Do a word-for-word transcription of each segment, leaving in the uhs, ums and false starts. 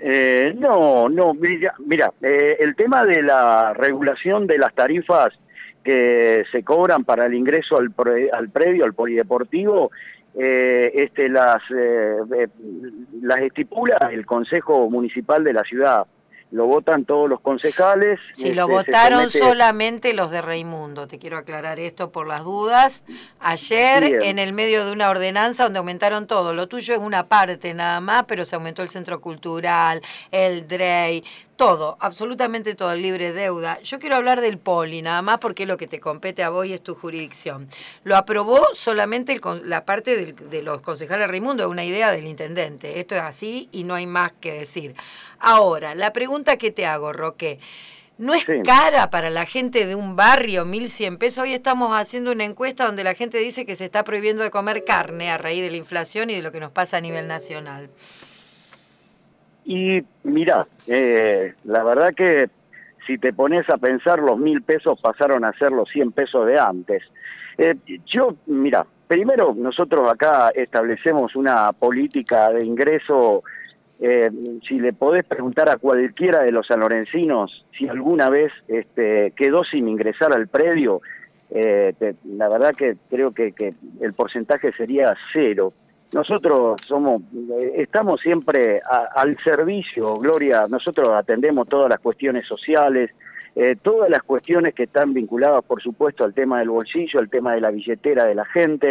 Eh, no, no, mira, mira eh, el tema de la regulación de las tarifas que se cobran para el ingreso al, pre, al predio, al polideportivo, eh, este, las, eh, eh, las estipula el Consejo Municipal de la ciudad. Lo votan todos los concejales. Sí, este, lo votaron somete... solamente los de Raimundo, te quiero aclarar esto por las dudas. Ayer, Bien. en el medio de una ordenanza donde aumentaron todo, lo tuyo es una parte nada más, pero se aumentó el centro cultural, el D R E I, todo, absolutamente todo, el libre deuda. Yo quiero hablar del poli, nada más porque es lo que te compete a vos y es tu jurisdicción. Lo aprobó solamente el, la parte del, de los concejales Raimundo, es una idea del intendente. Esto es así y no hay más que decir. Ahora, la pregunta que te hago, Roque, ¿no es sí. cara para la gente de un barrio mil cien pesos? Hoy estamos haciendo una encuesta donde la gente dice que se está prohibiendo de comer carne a raíz de la inflación y de lo que nos pasa a nivel nacional. Y mirá, eh, la verdad que si te pones a pensar, los mil pesos pasaron a ser los cien pesos de antes. Eh, yo, mirá, primero nosotros acá establecemos una política de ingreso. Eh, si le podés preguntar a cualquiera de los sanlorencinos si alguna vez este, quedó sin ingresar al predio, eh, te, la verdad que creo que, que el porcentaje sería cero. Nosotros somos, eh, estamos siempre a, al servicio, Gloria. Nosotros atendemos todas las cuestiones sociales, eh, todas las cuestiones que están vinculadas, por supuesto, al tema del bolsillo, al tema de la billetera de la gente.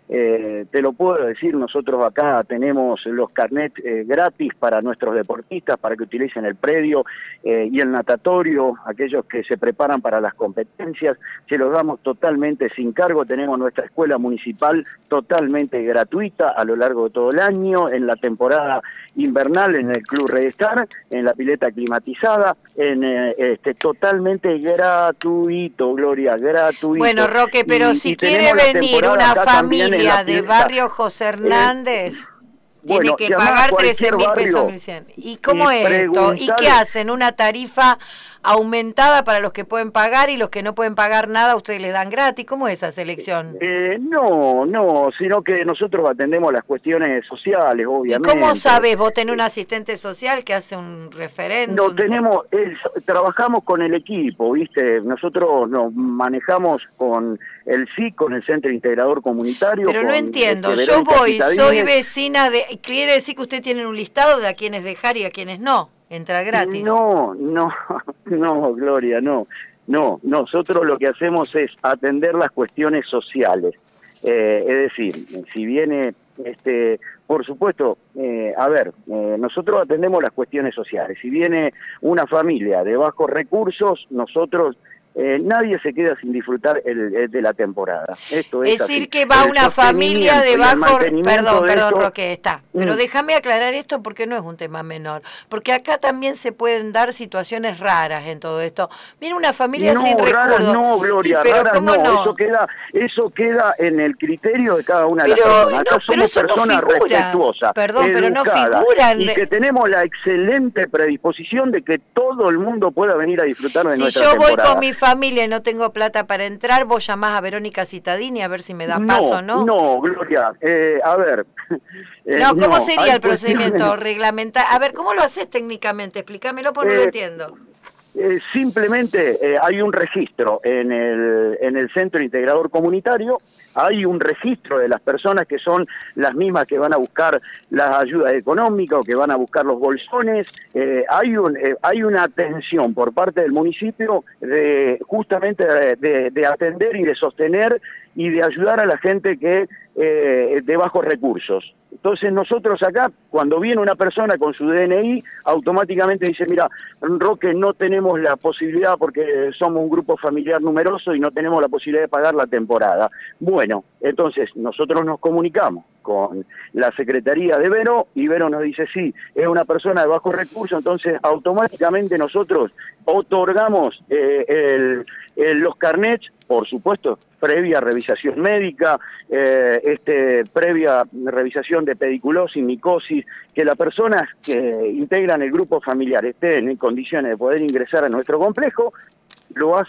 Eh, te lo puedo decir, nosotros acá tenemos los carnets eh, gratis para nuestros deportistas, para que utilicen el predio eh, y el natatorio, aquellos que se preparan para las competencias, se los damos totalmente sin cargo. Tenemos nuestra escuela municipal totalmente gratuita a lo largo de todo el año, en la temporada invernal, en el Club Redestar, en la pileta climatizada, en eh, este totalmente gratuito, Gloria, gratuito. Bueno, Roque, pero y, si y quiere venir una familia de barrio José Hernández, eh, tiene bueno, que pagar trece mil pesos mil cien. ¿Y cómo y es esto? ¿Y qué hacen? ¿Una tarifa aumentada para los que pueden pagar y los que no pueden pagar nada ustedes les dan gratis? ¿Cómo es esa selección? Eh, no, no, sino que nosotros atendemos las cuestiones sociales, obviamente. ¿Y cómo sabés? ¿Vos tenés un asistente social que hace un referéndum? No, tenemos, es, trabajamos con el equipo, ¿viste? Nosotros nos manejamos con el S I C, con el Centro Integrador Comunitario. Pero no entiendo, este, yo voy, soy vecina de... ¿Quiere decir que usted tiene un listado de a quienes dejar y a quienes no? Entrar gratis. No, no, no, Gloria, no. No, nosotros lo que hacemos es atender las cuestiones sociales. Eh, es decir, si viene, este, por supuesto, eh, a ver, eh, nosotros atendemos las cuestiones sociales. Si viene una familia de bajos recursos, nosotros... Eh, nadie se queda sin disfrutar el, el de la temporada. Esto es, es decir, que va una familia de bajo... Perdón, perdón, esto... Roque, está. Pero mm. déjame aclarar esto porque no es un tema menor. Porque acá también se pueden dar situaciones raras en todo esto. Viene una familia no, sin recursos. No, Gloria, pero raras ¿cómo no. no? Eso queda, eso queda en el criterio de cada una de pero, las personas. Acá no, somos personas no respetuosas, Perdón, pero no figuran. Y que tenemos la excelente predisposición de que todo el mundo pueda venir a disfrutar de si nuestra temporada. Si yo temporada. voy con mi familia y no tengo plata para entrar, vos llamás a Verónica Citadini a ver si me da paso, ¿no? No, Gloria, eh, a ver... Eh, no, ¿cómo no, sería el procedimiento reglamentario? A ver, ¿cómo lo haces técnicamente? Explícamelo porque eh, no lo entiendo. Eh, simplemente eh, hay un registro en el, en el Centro Integrador Comunitario, hay un registro de las personas que son las mismas que van a buscar las ayudas económicas o que van a buscar los bolsones. Eh, hay, un, eh, hay una atención por parte del municipio de justamente de, de, de atender y de sostener y de ayudar a la gente que eh, de bajos recursos. Entonces nosotros acá, cuando viene una persona con su D N I, automáticamente dice, mira, Roque, no tenemos la posibilidad porque somos un grupo familiar numeroso y no tenemos la posibilidad de pagar la temporada. Bueno, entonces nosotros nos comunicamos con la Secretaría de Vero y Vero nos dice, sí, es una persona de bajos recursos, entonces automáticamente nosotros otorgamos eh, el, el, los carnets, por supuesto, previa revisación médica, eh, este, previa revisación de pediculosis, micosis, que las personas que integran el grupo familiar estén en condiciones de poder ingresar a nuestro complejo, lo hacen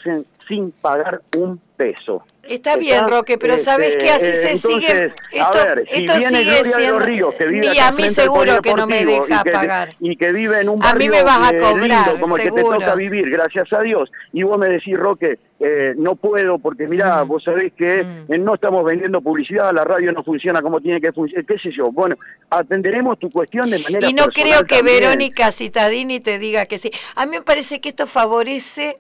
sin pagar un peso. Está bien, Roque, pero este, sabes que así se entonces, sigue. Esto, a ver, si esto viene sigue Gloria de siendo. los Ríos, que vive Y acá a mí frente al seguro que no me polideportivo deja y que, pagar. y que vive en un A barrio mí me vas a eh, cobrar, lindo, como el seguro. que te toca vivir, gracias a Dios, y vos me decís, Roque, eh, no puedo, porque mirá, Mm. vos sabés que Mm. eh, no estamos vendiendo publicidad, la radio no funciona como tiene que funcionar, qué sé yo. Bueno, atenderemos tu cuestión de manera Y no personal creo que también. Verónica Cittadini te diga que sí. A mí me parece que esto favorece,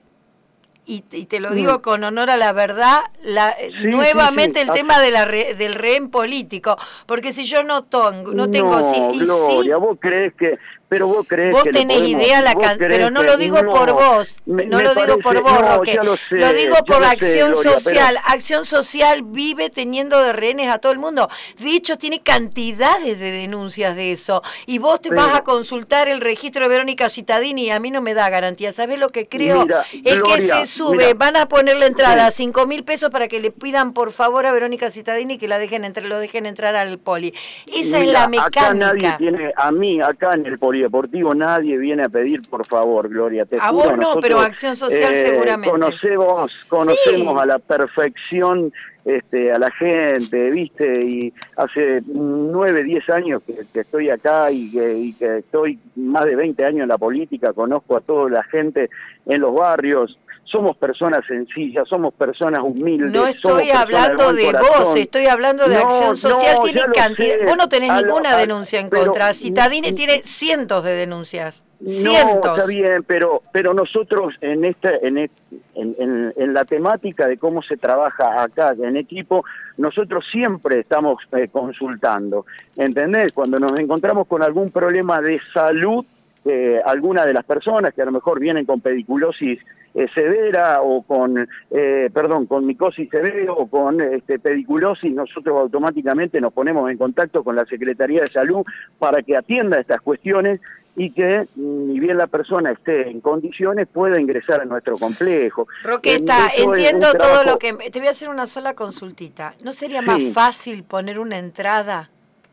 y, y te lo digo Mm. con honor a la verdad, la, Sí, nuevamente sí, sí. el tema de la re, del rehén político. Porque si yo no, tengo, no tengo... No, Sí, y Gloria, sí, vos crees que, pero vos crees vos que le tenés podemos, idea, la vos can... creés pero no que- lo digo no, por vos, me- no me lo digo parece- por vos, no, Roque, ya lo sé, lo digo ya por lo sé, Acción Gloria, Social. pero- Acción Social vive teniendo de rehenes a todo el mundo. De hecho, tiene cantidades de denuncias de eso. Y vos te Pero- vas a consultar el registro de Verónica Cittadini y a mí no me da garantía. ¿Sabés lo que creo? Mira, es que Gloria, se sube, mira. van a poner la entrada a Sí. cinco mil pesos para que le pidan por favor a Verónica Cittadini que la dejen entrar, lo dejen entrar al poli. Esa Mira, es la acá nadie mecánica. tiene, a mí, acá en el polideportivo, nadie viene a pedir por favor, Gloria, te A juro. vos no, nosotros, pero Acción Social eh, seguramente. Conocemos, conocemos Sí. a la perfección este, a la gente, ¿viste? Y hace nueve, diez años que, que estoy acá y que, y que estoy más de veinte años en la política, conozco a toda la gente en los barrios. Somos personas sencillas, somos personas humildes. No estoy hablando de, de vos, estoy hablando de no, Acción Social. No, tiene cantidad. sé. Vos no tenés a ninguna lo, a, denuncia en pero, contra. Cittadini tiene cientos de denuncias. Cientos. No, está bien, pero pero nosotros en esta en, en, en, en la temática de cómo se trabaja acá en equipo, nosotros siempre estamos eh, consultando, ¿entendés? Cuando nos encontramos con algún problema de salud, eh, alguna de las personas que a lo mejor vienen con pediculosis eh, severa o con, eh, perdón, con micosis severa o con este, pediculosis, nosotros automáticamente nos ponemos en contacto con la Secretaría de Salud para que atienda estas cuestiones y que, ni bien la persona esté en condiciones, pueda ingresar a nuestro complejo. Roqueta, eh, entiendo todo lo que... Te voy a hacer una sola consultita. ¿No sería sí. más fácil poner una entrada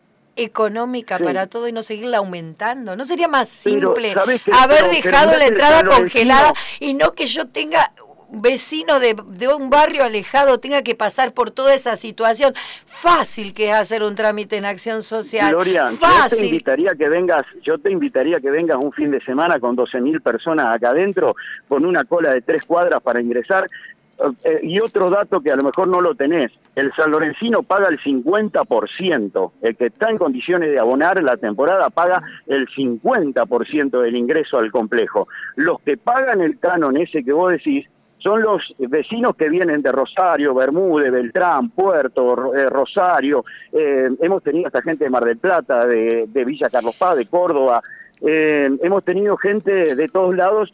económica sí. para todo y no seguirla aumentando? ¿No sería más simple que, haber pero, dejado pero la entrada congelada y no que yo tenga... vecino de, de un barrio alejado tenga que pasar por toda esa situación? Fácil que es hacer un trámite en Acción Social. Gloria, fácil. Yo te invitaría que vengas, yo te invitaría que vengas un fin de semana con doce mil personas acá adentro, con una cola de tres cuadras para ingresar. Eh, y otro dato que a lo mejor no lo tenés, el sanlorencino paga el cincuenta por ciento, el que está en condiciones de abonar la temporada paga el cincuenta por ciento del ingreso al complejo. Los que pagan el canon ese que vos decís, son los vecinos que vienen de Rosario, Bermúdez, Beltrán, Puerto, eh, Rosario, eh, hemos tenido hasta gente de Mar del Plata, de, de Villa Carlos Paz, de Córdoba, eh, hemos tenido gente de todos lados.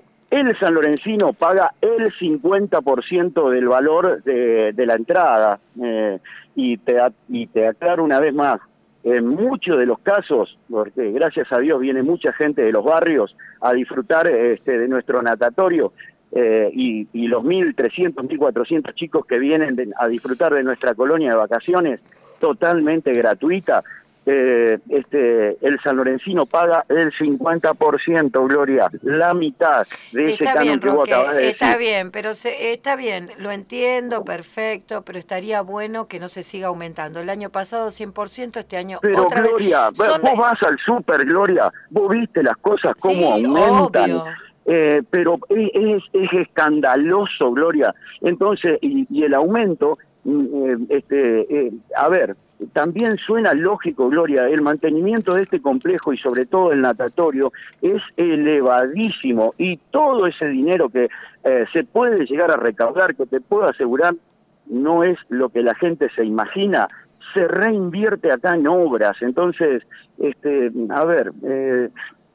El sanlorencino paga el cincuenta por ciento del valor de, de la entrada, eh, y, te, y te aclaro una vez más, en muchos de los casos, porque gracias a Dios viene mucha gente de los barrios a disfrutar este, de nuestro natatorio, Eh, y, y los mil trescientos, mil cuatrocientos chicos que vienen de, a disfrutar de nuestra colonia de vacaciones totalmente gratuita, eh, este, el sanlorencino paga el cincuenta por ciento, Gloria, la mitad de ese está canon bien, que vos Roque, acabás de decir. Está bien, pero se, está bien, lo entiendo, perfecto, pero estaría bueno que no se siga aumentando. El año pasado cien por ciento, este año pero otra Gloria, vez. Son... vos vas al súper, Gloria, vos viste las cosas cómo sí, aumentan. Obvio. Eh, pero es, es escandaloso, Gloria. Entonces, y, y el aumento, eh, este, eh, a ver, también suena lógico, Gloria, el mantenimiento de este complejo y sobre todo el natatorio es elevadísimo y todo ese dinero que eh, se puede llegar a recaudar, que te puedo asegurar, no es lo que la gente se imagina, se reinvierte acá en obras. Entonces, este, a ver, eh,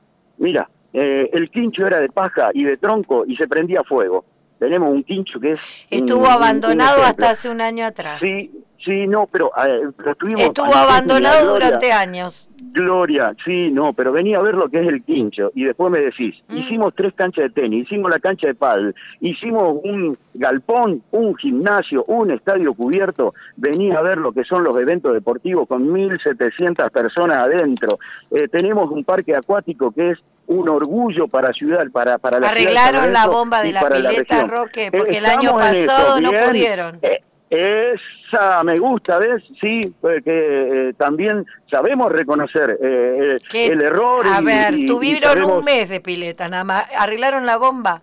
mira, Eh, el quincho era de paja y de tronco y se prendía fuego. Tenemos un quincho que es... Estuvo un, abandonado un hasta hace un año atrás. Sí, sí, no, pero eh, lo estuvimos... Estuvo abandonado Gloria, durante años. Gloria, sí, no, pero venía a ver lo que es el quincho y después me decís, mm. hicimos tres canchas de tenis, hicimos la cancha de pádel, hicimos un galpón, un gimnasio, un estadio cubierto, venía a ver lo que son los eventos deportivos con mil setecientas personas adentro. Eh, tenemos un parque acuático que es un orgullo para ciudad, para, para la Arreglaron ciudad la bomba de la pileta, la Roque, porque eh, el año pasado no pudieron. Eh, Esa me gusta, ¿ves? Sí, porque eh, también sabemos reconocer eh, el error. A y, ver, y, tuvieron y sabemos, un mes de pileta nada más. ¿Arreglaron la bomba?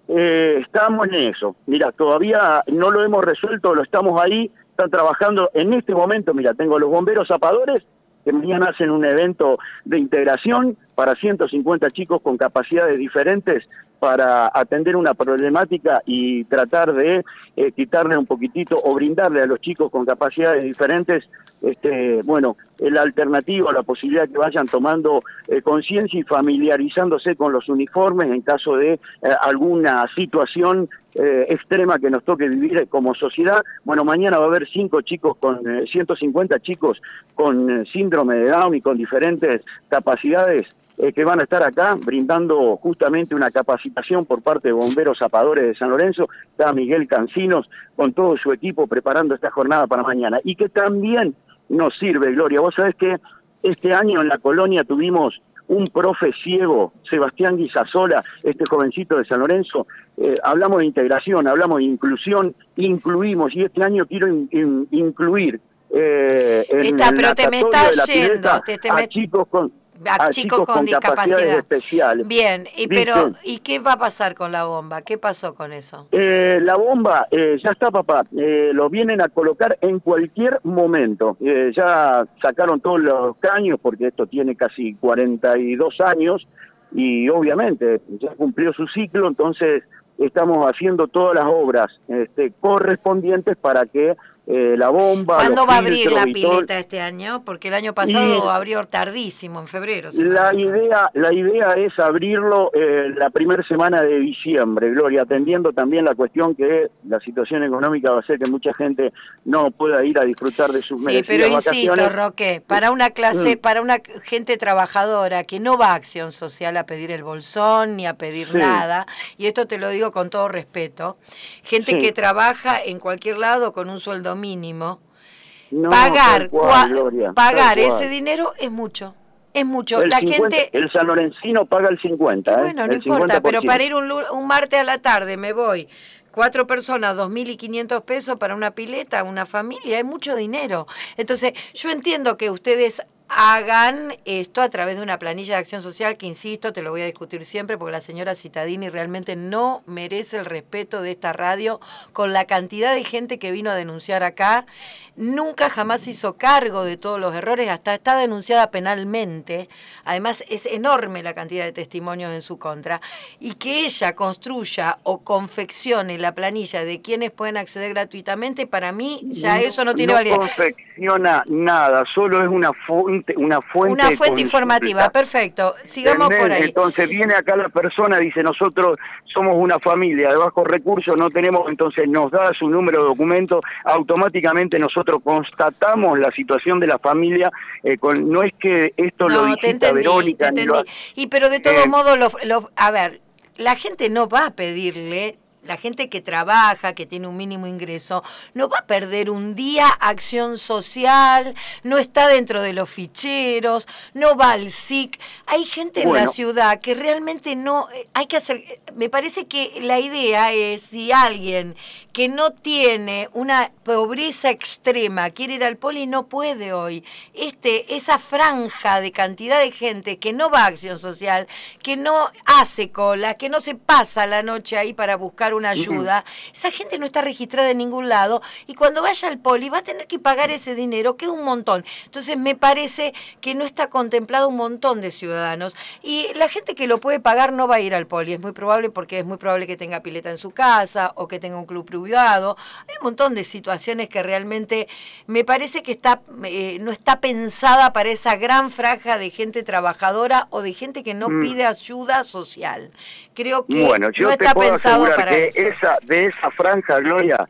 Eh, estamos en eso. Mira, todavía no lo hemos resuelto, lo estamos ahí, están trabajando en este momento. Mira, tengo los bomberos zapadores que mañana hacen un evento de integración para ciento cincuenta chicos con capacidades diferentes para atender una problemática y tratar de eh, quitarle un poquitito o brindarle a los chicos con capacidades diferentes, este, bueno, la alternativa, la posibilidad de que vayan tomando eh, conciencia y familiarizándose con los uniformes en caso de eh, alguna situación eh, extrema que nos toque vivir como sociedad. Bueno, mañana va a haber cinco chicos con, eh, ciento cincuenta chicos con eh, síndrome de Down y con diferentes capacidades Eh, que van a estar acá brindando justamente una capacitación por parte de bomberos zapadores de San Lorenzo. Está Miguel Cancinos con todo su equipo preparando esta jornada para mañana. Y que también nos sirve, Gloria. Vos sabés que este año en la colonia tuvimos un profe ciego, Sebastián Guisasola, este jovencito de San Lorenzo. Eh, hablamos de integración, hablamos de inclusión, incluimos, y este año quiero in, in, incluir eh, en, Está, en pero la te me estás estás yendo, te, te a me... chicos con... A, a chicos, chicos con, con discapacidad especiales. Bien, y pero ¿y qué va a pasar con la bomba? ¿Qué pasó con eso? Eh, la bomba, eh, ya está, papá, eh, lo vienen a colocar en cualquier momento. Eh, ya sacaron todos los caños porque esto tiene casi cuarenta y dos años y obviamente ya cumplió su ciclo, entonces estamos haciendo todas las obras este, correspondientes para que Eh, la bomba. ¿Cuándo va a abrir la pileta todo... este año? Porque el año pasado y... abrió tardísimo, en febrero. La idea, la idea es abrirlo eh, la primera semana de diciembre, Gloria, atendiendo también la cuestión que la situación económica va a hacer que mucha gente no pueda ir a disfrutar de sus sí, merecidas pero vacaciones. insisto, Roque, para una clase, mm. para una gente trabajadora que no va a Acción Social a pedir el bolsón ni a pedir sí. nada, y esto te lo digo con todo respeto, gente sí. que trabaja en cualquier lado con un sueldo mínimo, no, pagar cual, Gloria, pagar ese dinero es mucho, es mucho. El la cincuenta, gente el sanlorencino paga el cincuenta, ¿eh? Bueno, no el importa, cincuenta por ciento. pero para ir un, un martes a la tarde me voy, cuatro personas, dos mil y quinientos pesos para una pileta, una familia, es mucho dinero. Entonces, yo entiendo que ustedes hagan esto a través de una planilla de acción social que, insisto, te lo voy a discutir siempre porque la señora Cittadini realmente no merece el respeto de esta radio con la cantidad de gente que vino a denunciar acá. Nunca jamás hizo cargo de todos los errores, hasta está denunciada penalmente. Además, es enorme la cantidad de testimonios en su contra. Y que ella construya o confeccione la planilla de quienes pueden acceder gratuitamente, para mí ya no, eso no tiene no validez. No confecciona nada, solo es una fuente Una fuente, una fuente informativa, perfecto, sigamos por ahí. Entonces viene acá la persona, dice, nosotros somos una familia de bajos recursos, no tenemos, entonces nos da su número de documento, automáticamente nosotros constatamos la situación de la familia, eh, con, no es que esto no, lo digita Verónica. Te entendí. Lo, y pero de todos eh, modos, lo, lo, a ver, la gente no va a pedirle... La gente que trabaja, que tiene un mínimo ingreso, no va a perder un día acción social, no está dentro de los ficheros, no va al S I C. Hay gente bueno. en la ciudad que realmente no, hay que hacer, me parece que la idea es, si alguien que no tiene una pobreza extrema quiere ir al poli, no puede hoy. Este, esa franja de cantidad de gente que no va a acción social, que no hace cola, que no se pasa la noche ahí para buscar una ayuda, uh-huh. esa gente no está registrada en ningún lado y cuando vaya al poli va a tener que pagar ese dinero, que es un montón. Entonces me parece que no está contemplado un montón de ciudadanos y la gente que lo puede pagar no va a ir al poli, es muy probable porque es muy probable que tenga pileta en su casa o que tenga un club privado. Hay un montón de situaciones que realmente me parece que está eh, no está pensada para esa gran franja de gente trabajadora o de gente que no mm. pide ayuda social. Creo que bueno, yo no está pensado para que eso. Esa, de esa franja, Gloria,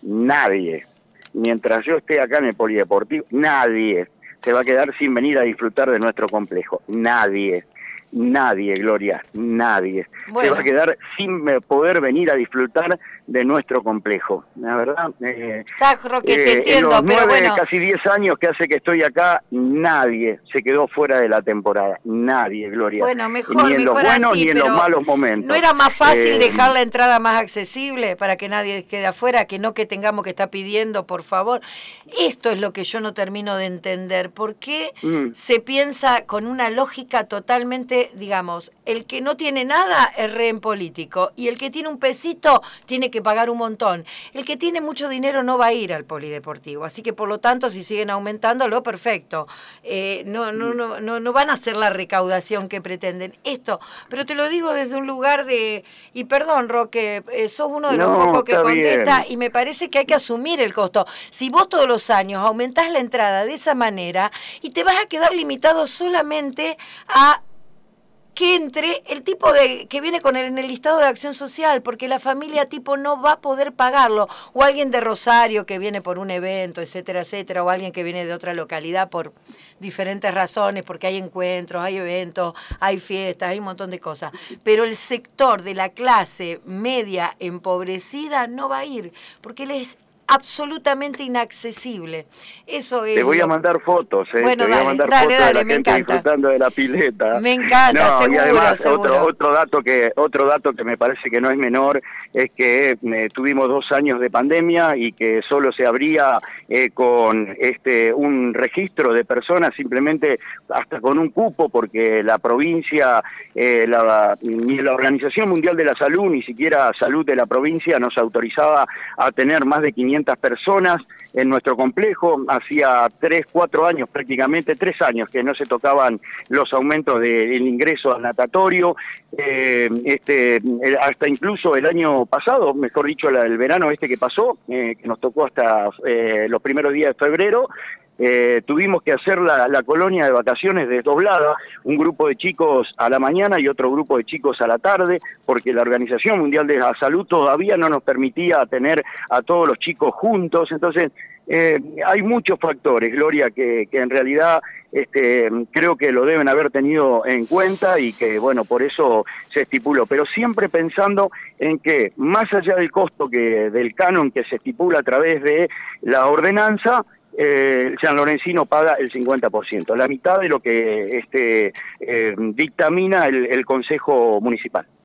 nadie, mientras yo esté acá en el polideportivo, nadie se va a quedar sin venir a disfrutar de nuestro complejo. Nadie. Nadie, Gloria, nadie. Bueno. Se va a quedar sin poder venir a disfrutar de nuestro complejo. La verdad, eh, Está, Roque, te eh, entiendo, en los pero nueve, bueno. casi diez años que hace que estoy acá, nadie se quedó fuera de la temporada. Nadie, Gloria. Bueno, mejor, ni en los mejor buenos así, ni en pero los malos momentos. ¿no era más fácil Eh, dejar la entrada más accesible para que nadie quede afuera, que no que tengamos que estar pidiendo, por favor? Esto es lo que yo no termino de entender. ¿Por qué mm. se piensa con una lógica totalmente, digamos, el que no tiene nada es rehén político y el que tiene un pesito tiene que pagar un montón? El que tiene mucho dinero no va a ir al polideportivo, así que por lo tanto si siguen aumentándolo, perfecto. Eh, no, no, no, no, no van a hacer la recaudación que pretenden. Esto, pero te lo digo desde un lugar de, y perdón, Roque, eh, sos uno de los No, pocos que está contesta bien. y me parece que hay que asumir el costo. Si vos todos los años aumentás la entrada de esa manera y te vas a quedar limitado solamente a que entre el tipo de que viene con el, en el listado de acción social, porque la familia tipo no va a poder pagarlo, o alguien de Rosario que viene por un evento, etcétera, etcétera, o alguien que viene de otra localidad por diferentes razones, porque hay encuentros, hay eventos, hay fiestas, hay un montón de cosas. Pero el sector de la clase media empobrecida no va a ir, porque él es absolutamente inaccesible. Eso es. Te voy lo... a mandar fotos, ¿eh? Bueno, te voy dale, a mandar dale, fotos dale, de la me gente encanta. disfrutando de la pileta. Me encanta, no, seguro, y además seguro. otro otro dato que otro dato que me parece que no es menor es que eh, tuvimos dos años de pandemia y que solo se abría eh, con este un registro de personas simplemente hasta con un cupo, porque la provincia, eh, la, ni la Organización Mundial de la Salud, ni siquiera Salud de la provincia nos autorizaba a tener más de quinientas personas en nuestro complejo. Hacía tres, cuatro años prácticamente, tres años que no se tocaban los aumentos del ingreso al natatorio, eh, este, hasta incluso el año pasado, mejor dicho, el verano este que pasó, eh, que nos tocó hasta eh, los primeros días de febrero. Eh, tuvimos que hacer la, la colonia de vacaciones desdoblada, un grupo de chicos a la mañana y otro grupo de chicos a la tarde, porque la Organización Mundial de la Salud todavía no nos permitía tener a todos los chicos juntos. Entonces, eh, hay muchos factores, Gloria, que, que en realidad este, creo que lo deben haber tenido en cuenta y que, bueno, por eso se estipuló, pero siempre pensando en que, más allá del costo que del canon que se estipula a través de la ordenanza, Eh, el sanlorencino paga el cincuenta por ciento, la mitad de lo que este, eh, dictamina el, el Consejo Municipal.